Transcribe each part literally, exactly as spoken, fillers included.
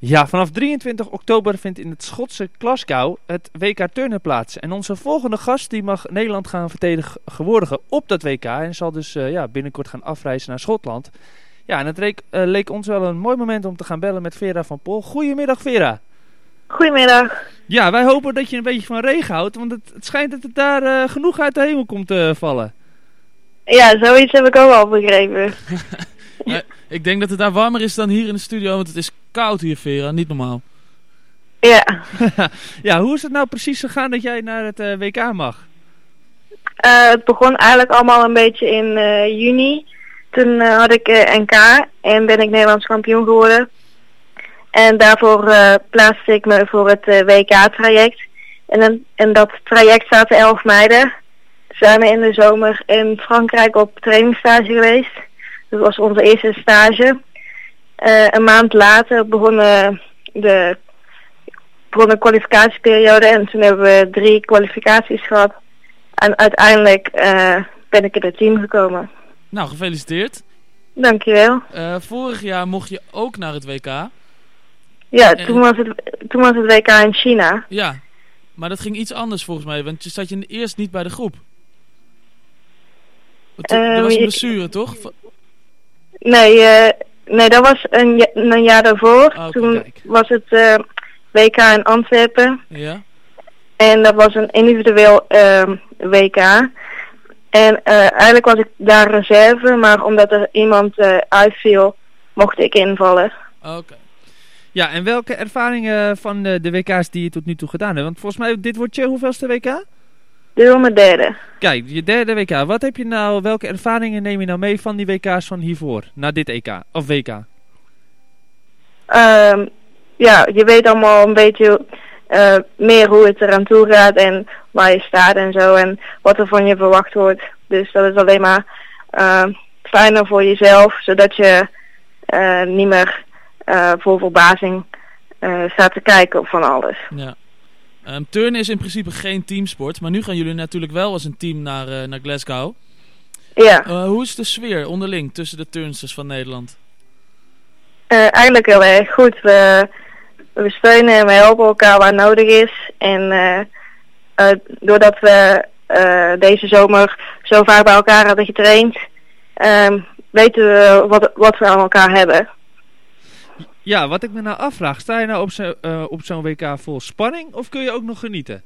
Ja, vanaf drieëntwintig oktober vindt in het Schotse Glasgow het W K turnen plaats. En onze volgende gast die mag Nederland gaan vertegenwoordigen op dat W K. En zal dus uh, ja, binnenkort gaan afreizen naar Schotland. Ja, en het leek, uh, leek ons wel een mooi moment om te gaan bellen met Vera van Poel. Goedemiddag, Vera. Goedemiddag. Ja, wij hopen dat je een beetje van regen houdt, want het, het schijnt dat het daar uh, genoeg uit de hemel komt te uh, vallen. Ja, zoiets heb ik ook al begrepen. Ja, ik denk dat het daar warmer is dan hier in de studio, want het is koud hier, Vera. Niet normaal. Ja. Ja, hoe is het nou precies gegaan dat jij naar het uh, W K mag? Uh, het begon eigenlijk allemaal een beetje in uh, juni. Toen uh, had ik uh, N K en ben ik Nederlands kampioen geworden. En daarvoor uh, plaatste ik me voor het uh, W K-traject. En in dat traject zaten elf meiden. Zijn we in de zomer in Frankrijk op trainingsstage geweest. Dat was onze eerste stage. Uh, een maand later begon uh, de, begon de kwalificatieperiode en toen hebben we drie kwalificaties gehad. En uiteindelijk uh, ben ik in het team gekomen. Nou, gefeliciteerd. Dankjewel. Uh, vorig jaar mocht je ook naar het W K. Ja, en... toen, was het, toen was het W K in China. Ja, maar dat ging iets anders volgens mij, want je zat je eerst niet bij de groep. Er uh, was een blessure, je... toch? Nee, uh, nee, dat was een, een jaar daarvoor. Oh, toen kijk. was het uh, W K in Antwerpen. Ja. En dat was een individueel uh, W K. En uh, eigenlijk was ik daar reserve, maar omdat er iemand uh, uitviel, mocht ik invallen. Oké. Okay. Ja, en welke ervaringen van de, de W K's die je tot nu toe gedaan hebt? Want volgens mij, dit wordt je hoeveelste W K? Dit wordt mijn derde. Kijk, je derde W K. Wat heb je nou, welke ervaringen neem je nou mee van die W K's van hiervoor? Naar dit E K, of W K? Um, ja, je weet allemaal een beetje uh, meer hoe het eraan toe gaat en waar je staat en zo. En wat er van je verwacht wordt. Dus dat is alleen maar uh, fijner voor jezelf, zodat je uh, niet meer uh, vol verbazing uh, staat te kijken op van alles. Ja. Um, turnen is in principe geen teamsport, maar nu gaan jullie natuurlijk wel als een team naar, uh, naar Glasgow. Ja. Uh, hoe is de sfeer onderling tussen de turnsters van Nederland? Uh, eigenlijk heel erg goed. We, we steunen en we helpen elkaar waar nodig is. En uh, uh, doordat we uh, deze zomer zo vaak bij elkaar hadden getraind, uh, weten we wat, wat we aan elkaar hebben. Ja, wat ik me nou afvraag, sta je nou op, zo, uh, op zo'n W K vol spanning of kun je ook nog genieten?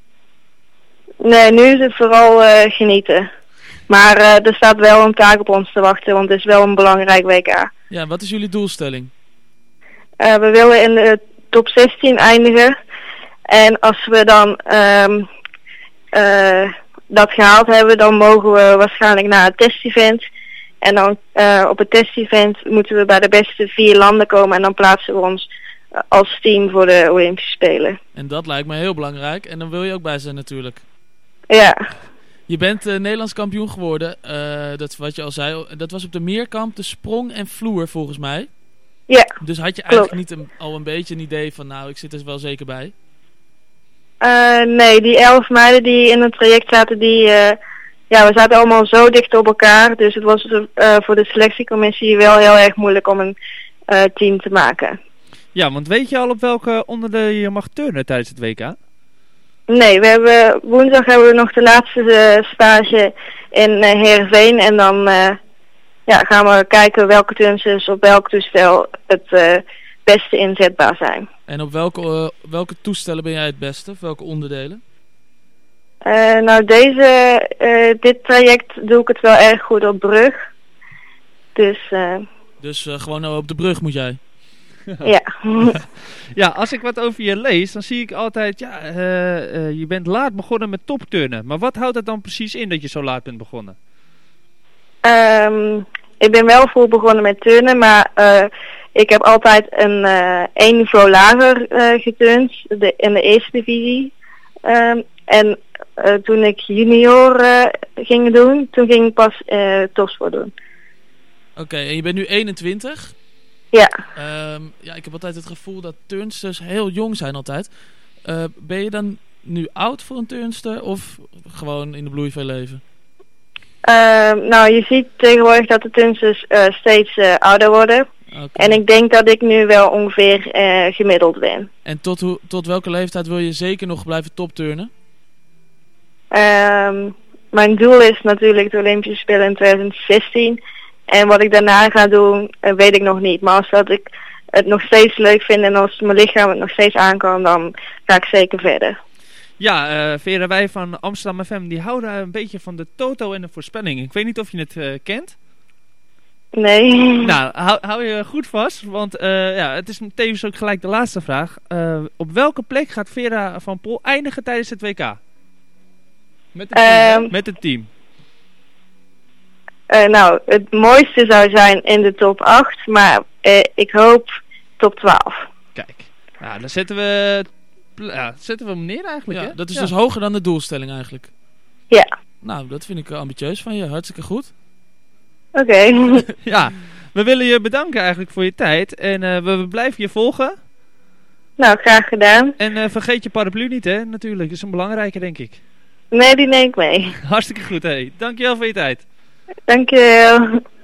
Nee, nu is het vooral uh, genieten. Maar uh, er staat wel een taak op ons te wachten, want het is wel een belangrijk W K. Ja, wat is jullie doelstelling? Uh, we willen in de top zestien eindigen. En als we dan um, uh, dat gehaald hebben, dan mogen we waarschijnlijk naar het test-event. En dan uh, op het test-event moeten we bij de beste vier landen komen en dan plaatsen we ons uh, als team voor de Olympische Spelen. En dat lijkt me heel belangrijk en dan wil je ook bij zijn natuurlijk. Ja. Je bent uh, Nederlands kampioen geworden, uh, dat wat je al zei, dat was op de meerkamp, de sprong en vloer volgens mij. Ja, Dus had je klopt. eigenlijk niet een, al een beetje een idee van nou, ik zit er wel zeker bij? Uh, nee, die elf meiden die in het traject zaten, die, uh, ja, we zaten allemaal zo dicht op elkaar. Dus het was uh, voor de selectiecommissie wel heel erg moeilijk om een uh, team te maken. Ja, want weet je al op welke onderdelen je mag turnen tijdens het W K? Nee, we hebben, woensdag hebben we nog de laatste uh, stage in uh, Heerenveen. En dan uh, ja, gaan we kijken welke turnsters op welk toestel het uh, beste inzetbaar zijn. En op welke, uh, welke toestellen ben jij het beste? Of welke onderdelen? Uh, nou, deze, uh, dit traject doe ik het wel erg goed op brug. Dus, uh, dus uh, gewoon uh, op de brug moet jij? ja. Ja, als ik wat over je lees, dan zie ik altijd, ja, uh, uh, je bent laat begonnen met topturnen. Maar wat houdt het dan precies in dat je zo laat bent begonnen? Um, ik ben wel vroeg begonnen met turnen, maar uh, ik heb altijd een uh, één niveau lager uh, geturnd de, in de eerste divisie. Um, en uh, toen ik junior uh, ging doen, toen ging ik pas uh, topsport doen. Oké, okay, en je bent nu eenentwintig? Ja. Um, ja, ik heb altijd het gevoel dat turnsters heel jong zijn altijd. Uh, ben je dan nu oud voor een turnster of gewoon in de bloei van je leven? Uh, nou, je ziet tegenwoordig dat de turnsters uh, steeds uh, ouder worden. Okay. En ik denk dat ik nu wel ongeveer uh, gemiddeld ben. En tot, hoe, tot welke leeftijd wil je zeker nog blijven topturnen? Um, mijn doel is natuurlijk de Olympische Spelen in twintig zestien. En wat ik daarna ga doen, uh, weet ik nog niet. Maar als dat ik het nog steeds leuk vind en als mijn lichaam het nog steeds aankan, dan ga ik zeker verder. Ja, uh, Vera, wij van Amsterdam F M die houden een beetje van de toto en de voorspelling. Ik weet niet of je het uh, kent. Nee. Nou, hou, hou je goed vast, want uh, ja, het is tevens ook gelijk de laatste vraag. Uh, op welke plek gaat Vera van Poel eindigen tijdens het W K? Met het team. Um, Met het team. Uh, nou, het mooiste zou zijn in de top acht, maar uh, ik hoop top twaalf. Kijk, nou, dan zetten we, ja, zetten we hem neer eigenlijk. Ja, hè? dat is ja. dus hoger dan de doelstelling eigenlijk. Ja. Nou, dat vind ik ambitieus van je. Hartstikke goed. Oké. Okay. Ja, we willen je bedanken eigenlijk voor je tijd. En uh, we, we blijven je volgen. Nou, graag gedaan. En uh, vergeet je paraplu niet, hè, natuurlijk. Dat is een belangrijke, denk ik. Nee, die neem ik mee. Hartstikke goed, hé. Dankjewel voor je tijd. Dankjewel.